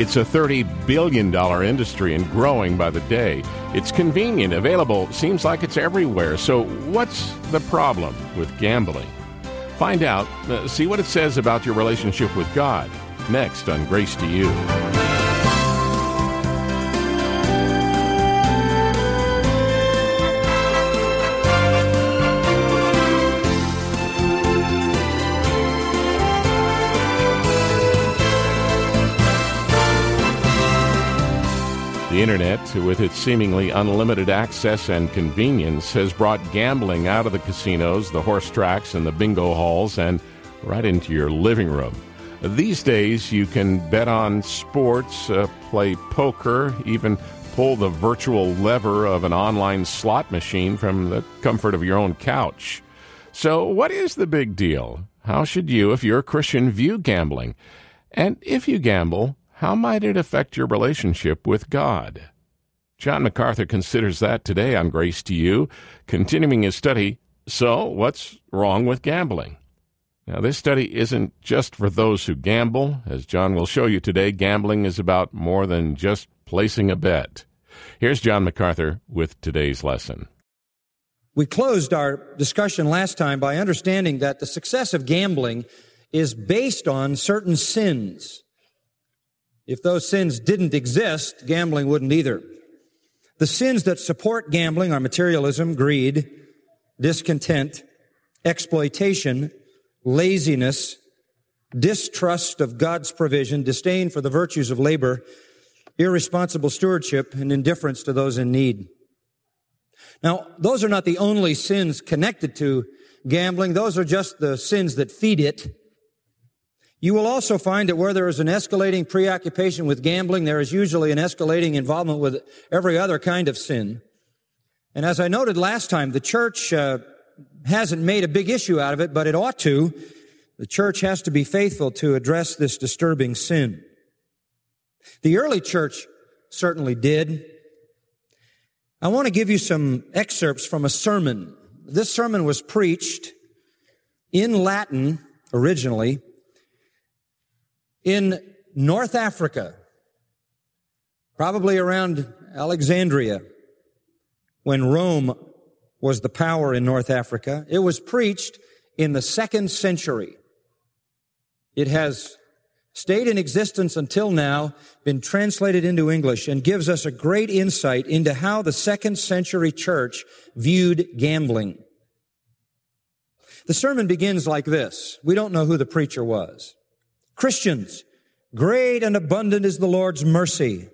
It's a $30 billion industry and growing by the day. It's convenient, available, seems like it's everywhere. So what's the problem with gambling? Find out. See what it says about your relationship with God. Next on Grace to You. The Internet, with its seemingly unlimited access and convenience, has brought gambling out of the casinos, the horse tracks, and the bingo halls, and right into your living room. These days, you can bet on sports, play poker, even pull the virtual lever of an online slot machine from the comfort of your own couch. So what is the big deal? How should you, if you're a Christian, view gambling? And if you gamble, how might it affect your relationship with God? John MacArthur considers that today on Grace to You, continuing his study, So What's Wrong with Gambling? Now, this study isn't just for those who gamble. As John will show you today, gambling is about more than just placing a bet. Here's John MacArthur with today's lesson. We closed our discussion last time by understanding that the success of gambling is based on certain sins. If those sins didn't exist, gambling wouldn't either. The sins that support gambling are materialism, greed, discontent, exploitation, laziness, distrust of God's provision, disdain for the virtues of labor, irresponsible stewardship, and indifference to those in need. Now, those are not the only sins connected to gambling. Those are just the sins that feed it. You will also find that where there is an escalating preoccupation with gambling, there is usually an escalating involvement with every other kind of sin. And as I noted last time, the church hasn't made a big issue out of it, but it ought to. The church has to be faithful to address this disturbing sin. The early church certainly did. I want to give you some excerpts from a sermon. This sermon was preached in Latin originally in North Africa, probably around Alexandria, when Rome was the power in North Africa. It was preached in the 2nd century. It has stayed in existence until now, been translated into English, and gives us a great insight into how the 2nd century church viewed gambling. The sermon begins like this. We don't know who the preacher was. Christians, great and abundant is the Lord's mercy.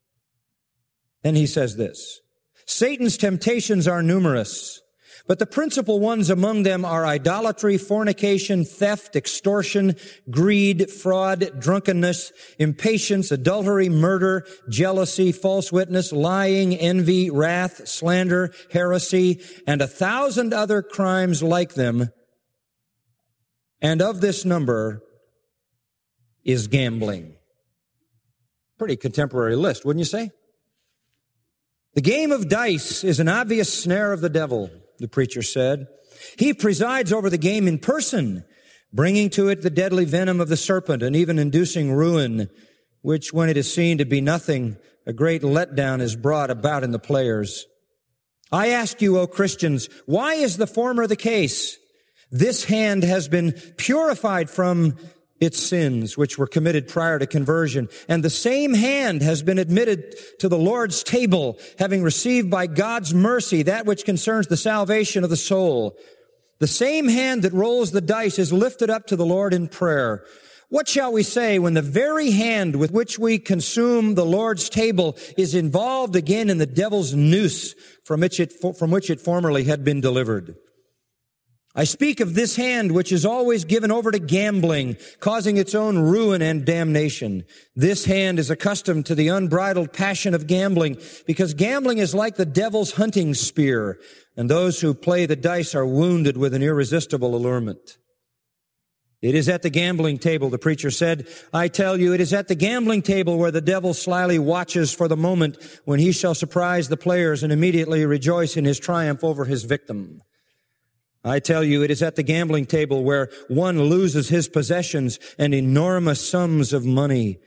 Then he says this, Satan's temptations are numerous, but the principal ones among them are idolatry, fornication, theft, extortion, greed, fraud, drunkenness, impatience, adultery, murder, jealousy, false witness, lying, envy, wrath, slander, heresy, and 1,000 other crimes like them. And of this number is gambling. Pretty contemporary list, wouldn't you say? The game of dice is an obvious snare of the devil, the preacher said. He presides over the game in person, bringing to it the deadly venom of the serpent and even inducing ruin, which, when it is seen to be nothing, a great letdown is brought about in the players. I ask you, O Christians, why is the former the case? This hand has been purified from its sins, which were committed prior to conversion. And the same hand has been admitted to the Lord's table, having received by God's mercy that which concerns the salvation of the soul. The same hand that rolls the dice is lifted up to the Lord in prayer. What shall we say when the very hand with which we consume the Lord's table is involved again in the devil's noose from which it formerly had been delivered? I speak of this hand which is always given over to gambling, causing its own ruin and damnation. This hand is accustomed to the unbridled passion of gambling, because gambling is like the devil's hunting spear, and those who play the dice are wounded with an irresistible allurement. It is at the gambling table, the preacher said. I tell you, it is at the gambling table where the devil slyly watches for the moment when he shall surprise the players and immediately rejoice in his triumph over his victim. I tell you, it is at the gambling table where one loses his possessions and enormous sums of money.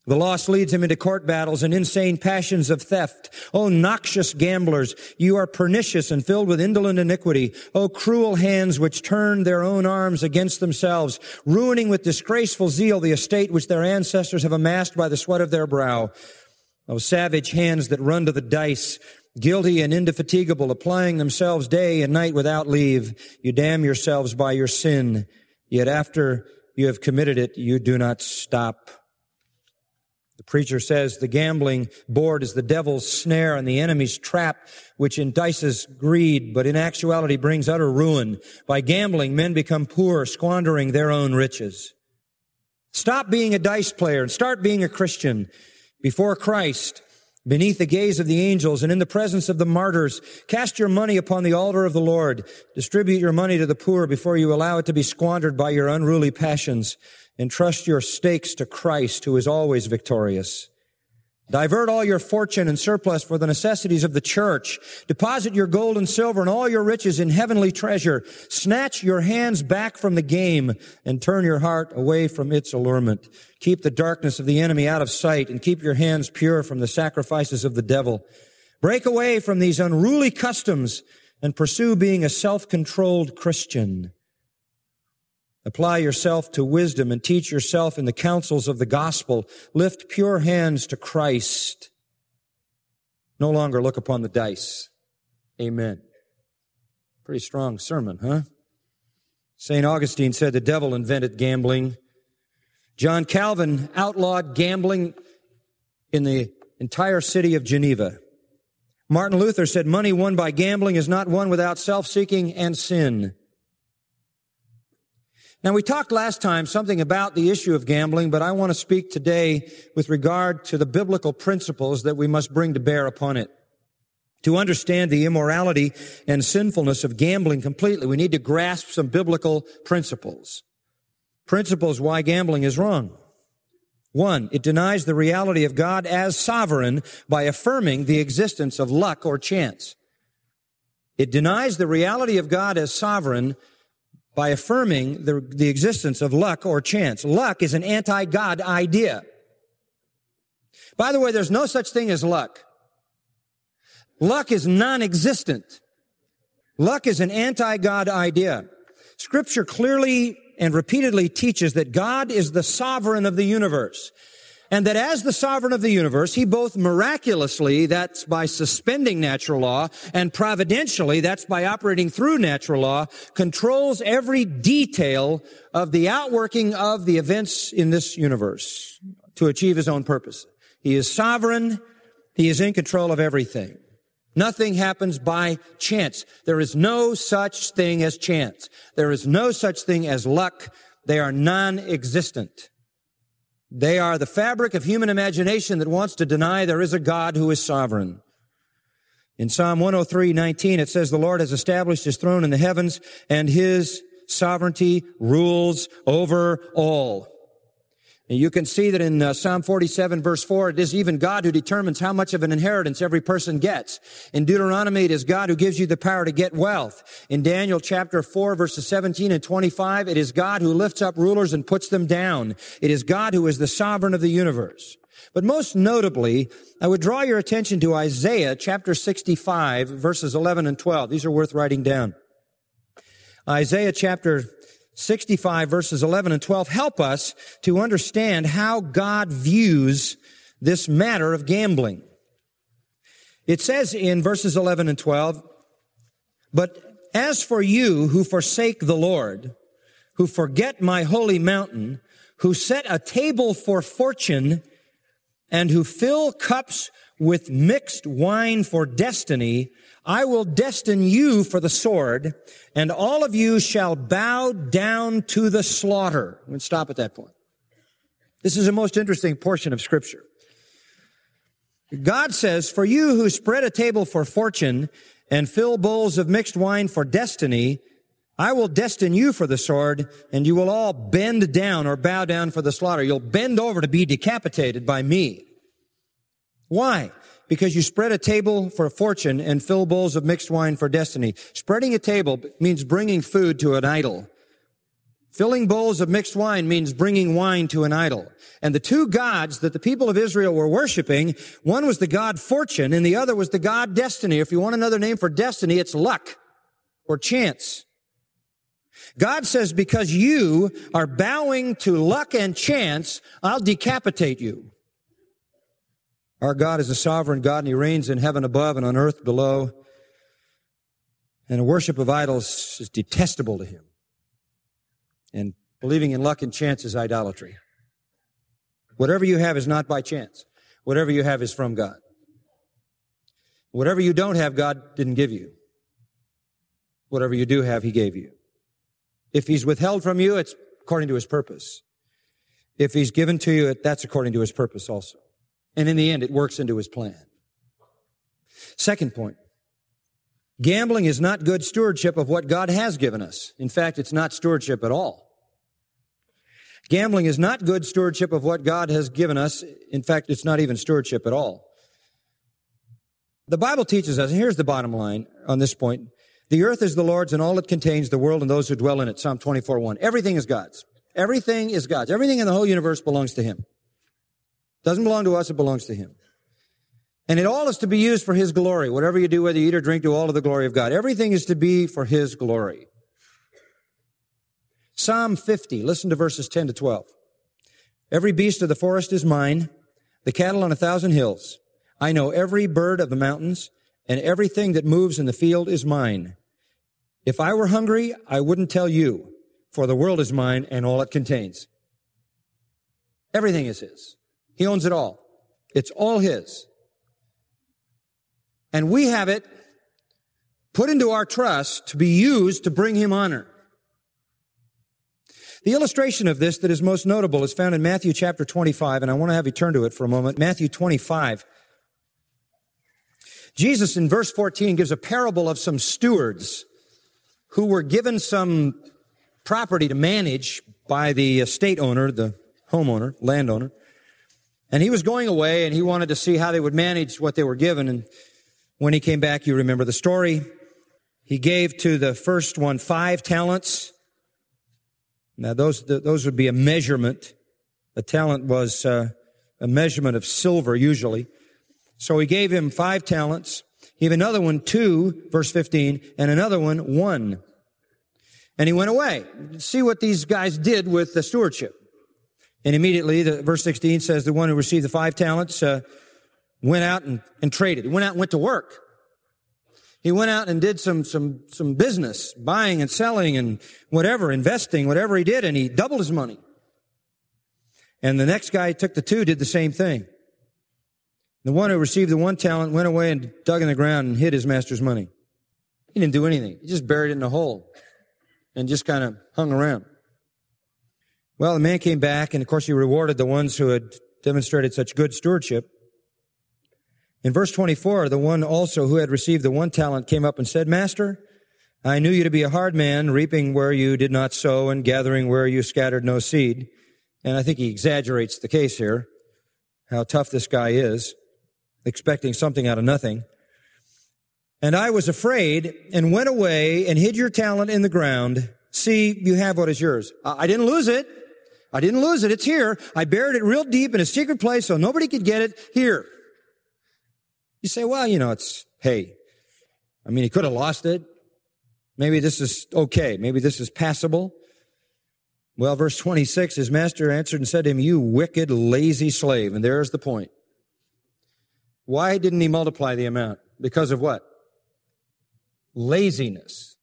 The lost leads him into court battles and insane passions of theft. O noxious gamblers, you are pernicious and filled with indolent iniquity. O cruel hands which turn their own arms against themselves, ruining with disgraceful zeal the estate which their ancestors have amassed by the sweat of their brow. O savage hands that run to the dice, guilty and indefatigable, applying themselves day and night without leave. You damn yourselves by your sin, yet after you have committed it, you do not stop. The preacher says the gambling board is the devil's snare and the enemy's trap, which entices greed, but in actuality brings utter ruin. By gambling, men become poor, squandering their own riches. Stop being a dice player and start being a Christian. Before Christ, beneath the gaze of the angels and in the presence of the martyrs, cast your money upon the altar of the Lord. Distribute your money to the poor before you allow it to be squandered by your unruly passions. Entrust your stakes to Christ, who is always victorious. Divert all your fortune and surplus for the necessities of the church. Deposit your gold and silver and all your riches in heavenly treasure. Snatch your hands back from the game and turn your heart away from its allurement. Keep the darkness of the enemy out of sight and keep your hands pure from the sacrifices of the devil. Break away from these unruly customs and pursue being a self-controlled Christian. Apply yourself to wisdom and teach yourself in the counsels of the gospel. Lift pure hands to Christ. No longer look upon the dice. Amen. Pretty strong sermon, huh? St. Augustine said the devil invented gambling. John Calvin outlawed gambling in the entire city of Geneva. Martin Luther said money won by gambling is not won without self-seeking and sin. Now, we talked last time something about the issue of gambling, but I want to speak today with regard to the biblical principles that we must bring to bear upon it. To understand the immorality and sinfulness of gambling completely, we need to grasp some biblical principles. Principles why gambling is wrong. 1, it denies the reality of God as sovereign by affirming the existence of luck or chance. It denies the reality of God as sovereign by affirming the existence of luck or chance. Luck is an anti-God idea. By the way, there's no such thing as luck. Luck is non-existent. Luck is an anti-God idea. Scripture clearly and repeatedly teaches that God is the sovereign of the universe. And that as the sovereign of the universe, He both miraculously, that's by suspending natural law, and providentially, that's by operating through natural law, controls every detail of the outworking of the events in this universe to achieve His own purpose. He is sovereign. He is in control of everything. Nothing happens by chance. There is no such thing as chance. There is no such thing as luck. They are non-existent. They are the fabric of human imagination that wants to deny there is a God who is sovereign. In Psalm 103:19, it says, the Lord has established His throne in the heavens, and His sovereignty rules over all. And you can see that in Psalm 47, verse 4, it is even God who determines how much of an inheritance every person gets. In Deuteronomy, it is God who gives you the power to get wealth. In Daniel chapter 4, verses 17 and 25, it is God who lifts up rulers and puts them down. It is God who is the sovereign of the universe. But most notably, I would draw your attention to Isaiah chapter 65, verses 11 and 12. These are worth writing down. Isaiah chapter 65 verses 11 and 12 help us to understand how God views this matter of gambling. It says in verses 11 and 12, but as for you who forsake the Lord, who forget my holy mountain, who set a table for fortune, and who fill cups with mixed wine for destiny, I will destine you for the sword, and all of you shall bow down to the slaughter. I'm going to stop at that point. This is a most interesting portion of Scripture. God says, for you who spread a table for fortune and fill bowls of mixed wine for destiny, I will destine you for the sword, and you will all bend down or bow down for the slaughter. You'll bend over to be decapitated by me. Why? Because you spread a table for fortune and fill bowls of mixed wine for destiny. Spreading a table means bringing food to an idol. Filling bowls of mixed wine means bringing wine to an idol. And the two gods that the people of Israel were worshiping, one was the god fortune and the other was the god destiny. If you want another name for destiny, it's luck or chance. God says, because you are bowing to luck and chance, I'll decapitate you. Our God is a sovereign God, and He reigns in heaven above and on earth below. And a worship of idols is detestable to Him. And believing in luck and chance is idolatry. Whatever you have is not by chance. Whatever you have is from God. Whatever you don't have, God didn't give you. Whatever you do have, He gave you. If He's withheld from you, it's according to His purpose. If He's given to you, that's according to His purpose also. And in the end, it works into His plan. Second point. Gambling is not good stewardship of what God has given us. In fact, it's not stewardship at all. Gambling is not good stewardship of what God has given us. In fact, it's not even stewardship at all. The Bible teaches us, and here's the bottom line on this point, the earth is the Lord's and all it contains, the world and those who dwell in it. Psalm 24:1. Everything is God's. Everything is God's. Everything in the whole universe belongs to Him. Doesn't belong to us, it belongs to Him. And it all is to be used for His glory. Whatever you do, whether you eat or drink, do all to the glory of God. Everything is to be for His glory. Psalm 50, listen to verses 10 to 12. Every beast of the forest is mine, the cattle on 1,000 hills. I know every bird of the mountains, and everything that moves in the field is mine. If I were hungry, I wouldn't tell you, for the world is mine and all it contains. Everything is His. He owns it all. It's all His. And we have it put into our trust to be used to bring Him honor. The illustration of this that is most notable is found in Matthew chapter 25, and I want to have you turn to it for a moment. Matthew 25. Jesus in verse 14 gives a parable of some stewards who were given some property to manage by the estate owner, the homeowner, landowner. And he was going away and he wanted to see how they would manage what they were given. And when he came back, you remember the story. He gave to the first one 5 talents. Now those would be a measurement. A talent was a measurement of silver usually. So he gave him 5 talents. He gave another one 2, verse 15, and another one 1. And he went away. See what these guys did with the stewardship. And immediately, verse 16 says the one who received the 5 talents went out and traded. He went out and went to work. He went out and did some business, buying and selling and whatever, investing, whatever he did, and he doubled his money. And the next guy took the 2, did the same thing. The one who received the 1 talent went away and dug in the ground and hid his master's money. He didn't do anything. He just buried it in a hole and just kind of hung around. Well, the man came back, and of course he rewarded the ones who had demonstrated such good stewardship. In verse 24, the one also who had received the 1 talent came up and said, Master, I knew you to be a hard man, reaping where you did not sow and gathering where you scattered no seed. And I think he exaggerates the case here, how tough this guy is, expecting something out of nothing. And I was afraid and went away and hid your talent in the ground. See, you have what is yours. I didn't lose it. I didn't lose it. It's here. I buried it real deep in a secret place so nobody could get it. Here. You say, well, he could have lost it. Maybe this is okay. Maybe this is passable. Well, verse 26, his master answered and said to him, you wicked, lazy slave. And there's the point. Why didn't he multiply the amount? Because of what? Laziness.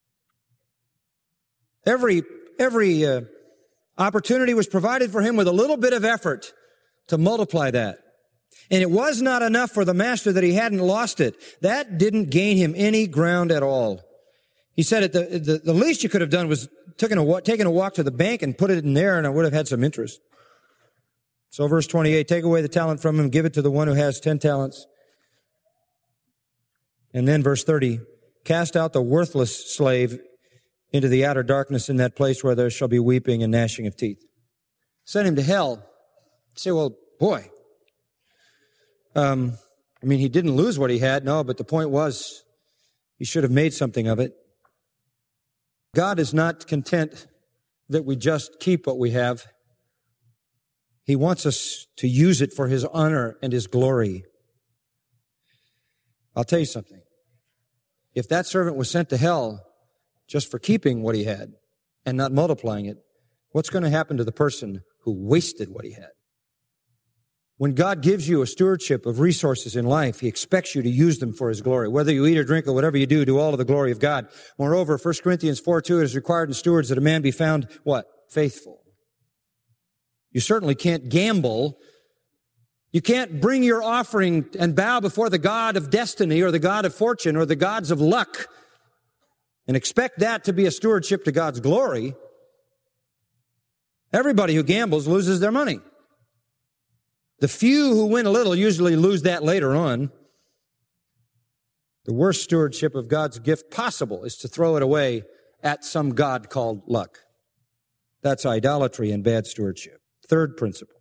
Every opportunity was provided for him with a little bit of effort to multiply that. And it was not enough for the master that he hadn't lost it. That didn't gain him any ground at all. He said the least you could have done was taken a walk to the bank and put it in there, and I would have had some interest. So verse 28, take away the talent from him, give it to the one who has 10 talents. And then verse 30, cast out the worthless slave into the outer darkness in that place where there shall be weeping and gnashing of teeth. Send him to hell. You say, well, boy. He didn't lose what he had, no, but the point was he should have made something of it. God is not content that we just keep what we have. He wants us to use it for His honor and His glory. I'll tell you something. If that servant was sent to hell just for keeping what he had and not multiplying it, what's going to happen to the person who wasted what he had? When God gives you a stewardship of resources in life, He expects you to use them for His glory. Whether you eat or drink or whatever you do all to the glory of God. Moreover, 1 Corinthians 4:2, it is required in stewards that a man be found, what? Faithful. You certainly can't gamble. You can't bring your offering and bow before the God of destiny or the God of fortune or the gods of luck and expect that to be a stewardship to God's glory. Everybody who gambles loses their money. The few who win a little usually lose that later on. The worst stewardship of God's gift possible is to throw it away at some god called luck. That's idolatry and bad stewardship. Third principle.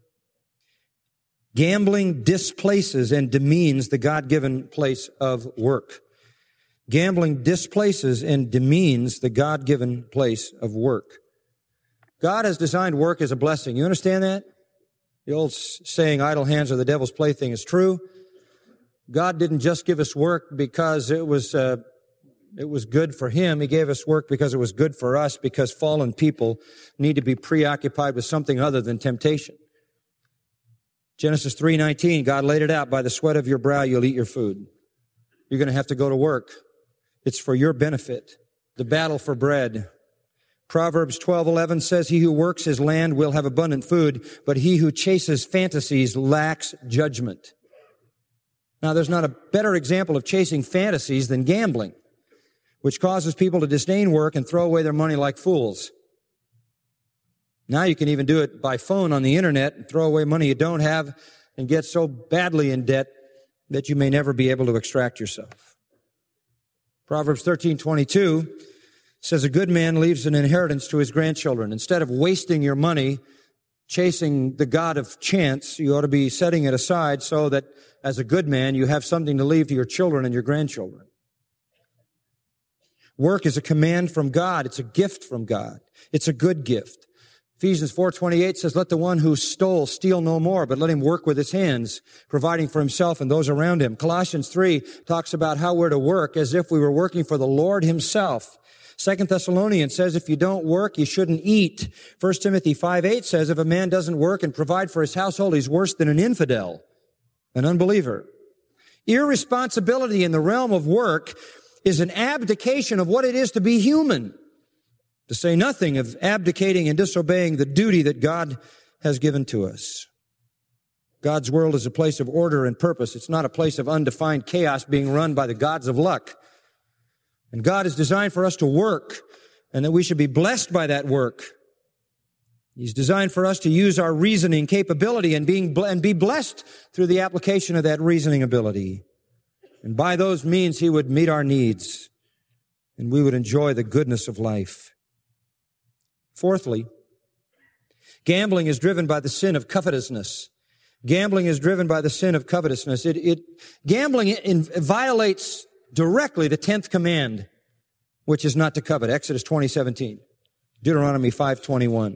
Gambling displaces and demeans the God-given place of work. Gambling displaces and demeans the God-given place of work. God has designed work as a blessing. You understand that? The old saying, idle hands are the devil's plaything, is true. God didn't just give us work because it was good for Him. He gave us work because it was good for us, because fallen people need to be preoccupied with something other than temptation. Genesis 3:19, God laid it out, by the sweat of your brow you'll eat your food. You're going to have to go to work. It's for your benefit. The battle for bread. Proverbs 12:11 says, he who works his land will have abundant food, but he who chases fantasies lacks judgment. Now, there's not a better example of chasing fantasies than gambling, which causes people to disdain work and throw away their money like fools. Now you can even do it by phone on the internet and throw away money you don't have and get so badly in debt that you may never be able to extract yourself. Proverbs 13:22 says, a good man leaves an inheritance to his grandchildren. Instead of wasting your money chasing the god of chance, you ought to be setting it aside so that as a good man, you have something to leave to your children and your grandchildren. Work is a command from God. It's a gift from God. It's a good gift. Ephesians 4:28 says, let the one who stole steal no more, but let him work with his hands, providing for himself and those around him. Colossians 3 talks about how we're to work as if we were working for the Lord Himself. 2 Thessalonians says if you don't work, you shouldn't eat. 1 Timothy 5:8 says if a man doesn't work and provide for his household, he's worse than an infidel, an unbeliever. Irresponsibility in the realm of work is an abdication of what it is to be human, to say nothing of abdicating and disobeying the duty that God has given to us. God's world is a place of order and purpose. It's not a place of undefined chaos being run by the gods of luck. And God is designed for us to work, and that we should be blessed by that work. He's designed for us to use our reasoning capability and be blessed through the application of that reasoning ability. And by those means, He would meet our needs, and we would enjoy the goodness of life. Fourthly, gambling is driven by the sin of covetousness. Gambling is driven by the sin of covetousness. Gambling violates directly the 10th command, which is not to covet. Exodus 20:17, Deuteronomy 5:21.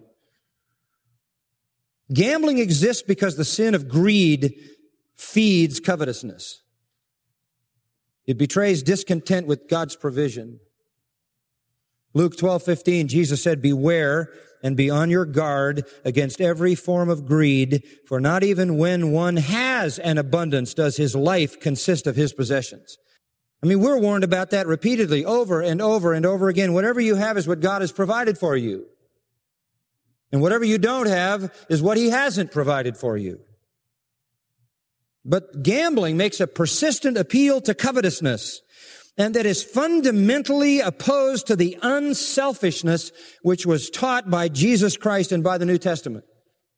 Gambling exists because the sin of greed feeds covetousness. It betrays discontent with God's provision. Luke 12:15, Jesus said, beware and be on your guard against every form of greed, for not even when one has an abundance does his life consist of his possessions. I mean, we're warned about that repeatedly, over and over and over again. Whatever you have is what God has provided for you. And whatever you don't have is what He hasn't provided for you. But gambling makes a persistent appeal to covetousness, and that is fundamentally opposed to the unselfishness which was taught by Jesus Christ and by the New Testament.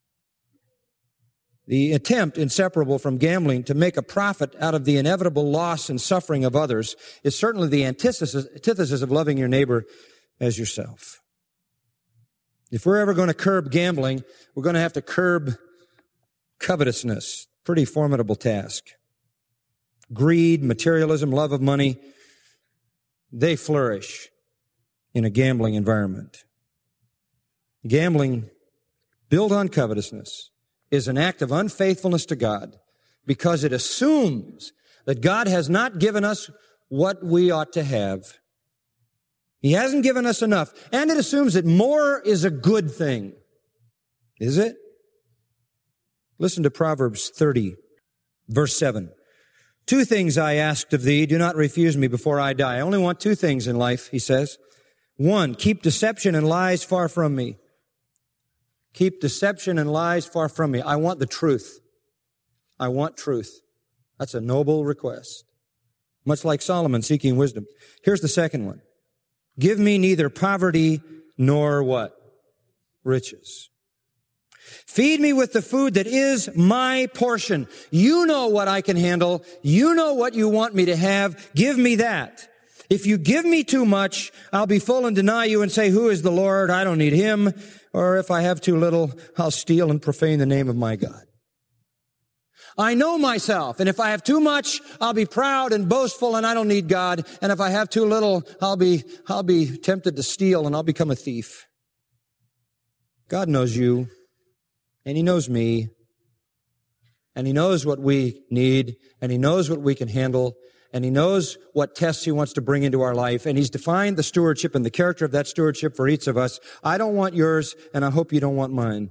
The attempt, inseparable from gambling, to make a profit out of the inevitable loss and suffering of others is certainly the antithesis of loving your neighbor as yourself. If we're ever going to curb gambling, we're going to have to curb covetousness. Pretty formidable task. Greed, materialism, love of money, they flourish in a gambling environment. Gambling built on covetousness is an act of unfaithfulness to God because it assumes that God has not given us what we ought to have. He hasn't given us enough, and it assumes that more is a good thing. Is it? Listen to Proverbs 30, verse 7. 2 things I asked of thee, do not refuse me before I die. I only want 2 things in life, he says. 1, keep deception and lies far from me. Keep deception and lies far from me. I want the truth. I want truth. That's a noble request. Much like Solomon seeking wisdom. Here's the second one. Give me neither poverty nor what? Riches. Feed me with the food that is my portion. You know what I can handle. You know what you want me to have. Give me that. If you give me too much, I'll be full and deny you and say, who is the Lord? I don't need him. Or if I have too little, I'll steal and profane the name of my God. I know myself, and if I have too much, I'll be proud and boastful and I don't need God. And if I have too little, I'll be tempted to steal and I'll become a thief. God knows you, and he knows me, and he knows what we need, and he knows what we can handle, and he knows what tests he wants to bring into our life, and he's defined the stewardship and the character of that stewardship for each of us. I don't want yours, and I hope you don't want mine.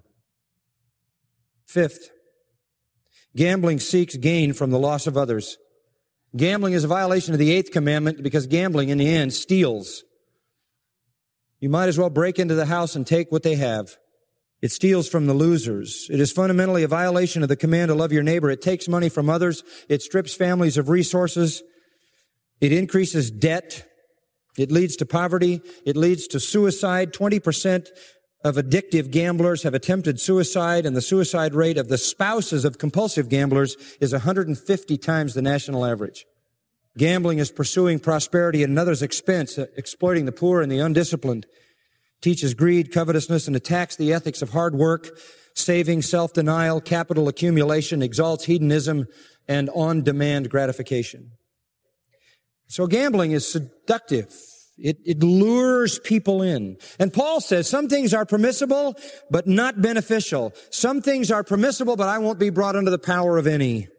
5th, gambling seeks gain from the loss of others. Gambling is a violation of the 8th commandment because gambling, in the end, steals. You might as well break into the house and take what they have. It steals from the losers. It is fundamentally a violation of the command to love your neighbor. It takes money from others. It strips families of resources. It increases debt. It leads to poverty. It leads to suicide. 20% of addictive gamblers have attempted suicide, and the suicide rate of the spouses of compulsive gamblers is 150 times the national average. Gambling is pursuing prosperity at another's expense, exploiting the poor and the undisciplined. Teaches greed, covetousness, and attacks the ethics of hard work, saving, self-denial, capital accumulation, exalts hedonism, and on-demand gratification. So gambling is seductive. It lures people in. And Paul says some things are permissible, but not beneficial. Some things are permissible, but I won't be brought under the power of any.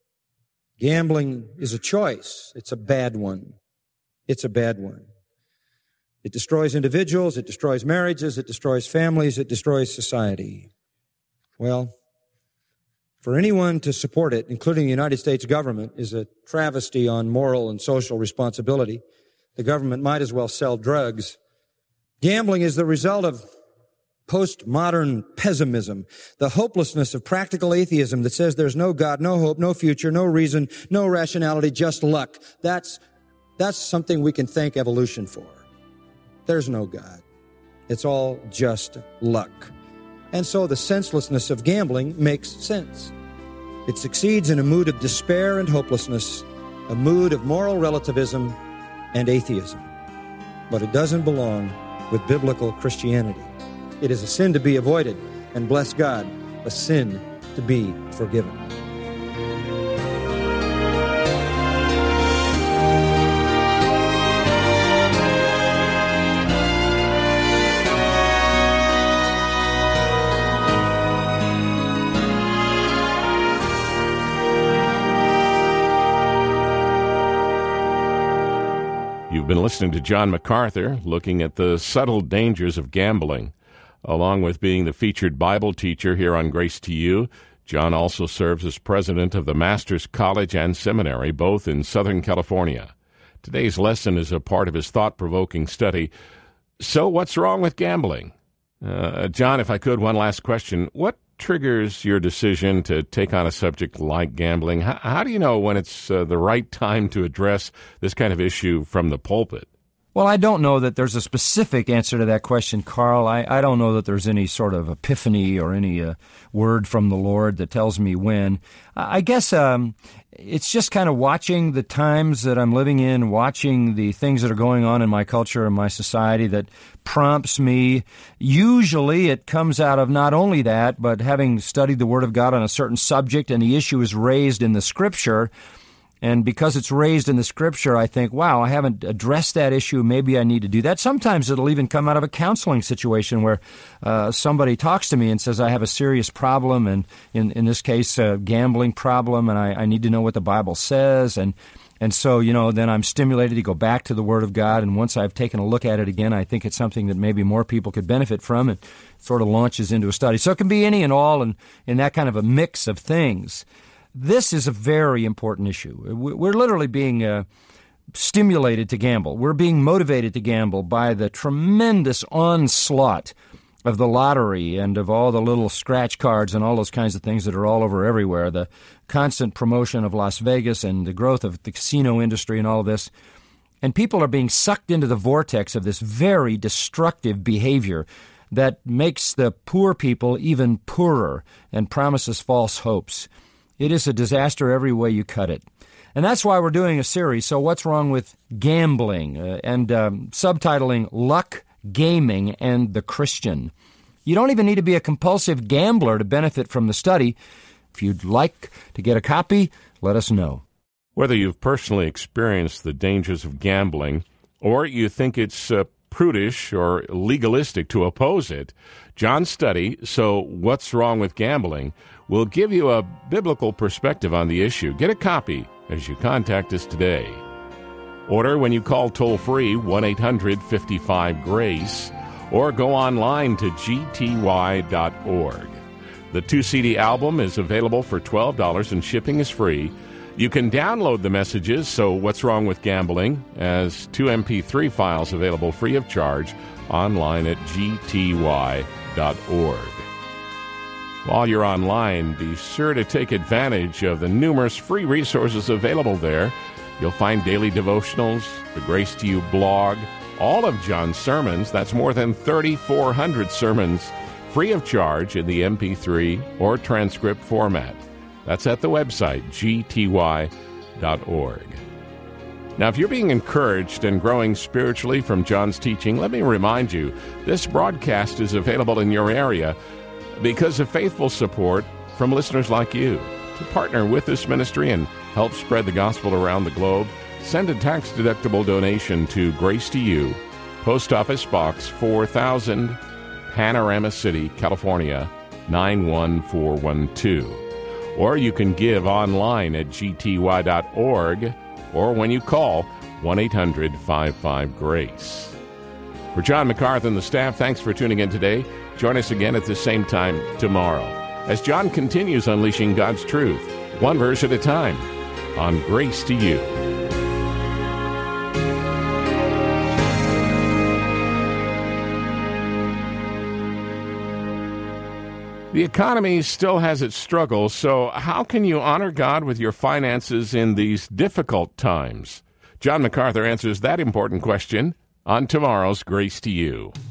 Gambling is a choice. It's a bad one. It's a bad one. It destroys individuals, it destroys marriages, it destroys families, it destroys society. Well, for anyone to support it, including the United States government, is a travesty on moral and social responsibility. The government might as well sell drugs. Gambling is the result of postmodern pessimism, the hopelessness of practical atheism that says there's no God, no hope, no future, no reason, no rationality, just luck. That's something we can thank evolution for. There's no God. It's all just luck. And so the senselessness of gambling makes sense. It succeeds in a mood of despair and hopelessness, a mood of moral relativism and atheism. But it doesn't belong with biblical Christianity. It is a sin to be avoided, and bless God, a sin to be forgiven. You've been listening to John MacArthur, looking at the subtle dangers of gambling. Along with being the featured Bible teacher here on Grace to You, John also serves as president of the Masters College and Seminary, both in Southern California. Today's lesson is a part of his thought-provoking study. So what's wrong with gambling? John, if I could, one last question. What triggers your decision to take on a subject like gambling? How do you know when it's the right time to address this kind of issue from the pulpit? Well, I don't know that there's a specific answer to that question, Carl. I don't know that there's any sort of epiphany or any word from the Lord that tells me when. I guess it's just kind of watching the times that I'm living in, watching the things that are going on in my culture and my society that prompts me. Usually it comes out of not only that, but having studied the Word of God on a certain subject and the issue is raised in the Scripture, And because it's raised in the Scripture, I think, wow, I haven't addressed that issue. Maybe I need to do that. Sometimes it'll even come out of a counseling situation where somebody talks to me and says, I have a serious problem, and in this case, a gambling problem, and I need to know what the Bible says. And so, then I'm stimulated to go back to the Word of God, and once I've taken a look at it again, I think it's something that maybe more people could benefit from, and sort of launches into a study. So it can be any and all in that kind of a mix of things. This is a very important issue. We're literally being stimulated to gamble. We're being motivated to gamble by the tremendous onslaught of the lottery and of all the little scratch cards and all those kinds of things that are all over everywhere, the constant promotion of Las Vegas and the growth of the casino industry and all of this. And people are being sucked into the vortex of this very destructive behavior that makes the poor people even poorer and promises false hopes. It is a disaster every way you cut it. And that's why we're doing a series, So What's Wrong with Gambling? And subtitling Luck, Gaming, and the Christian. You don't even need to be a compulsive gambler to benefit from the study. If you'd like to get a copy, let us know. Whether you've personally experienced the dangers of gambling or you think it's prudish or legalistic to oppose it, John's study, So What's Wrong with Gambling, will give you a biblical perspective on the issue. Get a copy as you contact us today. Order when you call toll-free 1-800-55-GRACE or go online to gty.org. The 2-CD album is available for $12 and shipping is free. You can download the messages, So What's Wrong with Gambling, as 2 MP3 files available free of charge online at gty.org. While you're online, be sure to take advantage of the numerous free resources available there. You'll find daily devotionals, the Grace to You blog, all of John's sermons. That's more than 3,400 sermons, free of charge in the MP3 or transcript format. That's at the website, gty.org. Now, if you're being encouraged and growing spiritually from John's teaching, let me remind you, this broadcast is available in your area because of faithful support from listeners like you. To partner with this ministry and help spread the gospel around the globe, send a tax-deductible donation to Grace to You, Post Office Box 4000, Panorama City, California, 91412. Or you can give online at gty.org or when you call 1-800-55-GRACE. For John MacArthur and the staff, thanks for tuning in today. Join us again at the same time tomorrow as John continues unleashing God's truth, one verse at a time, on Grace to You. The economy still has its struggles, so how can you honor God with your finances in these difficult times? John MacArthur answers that important question on tomorrow's Grace to You.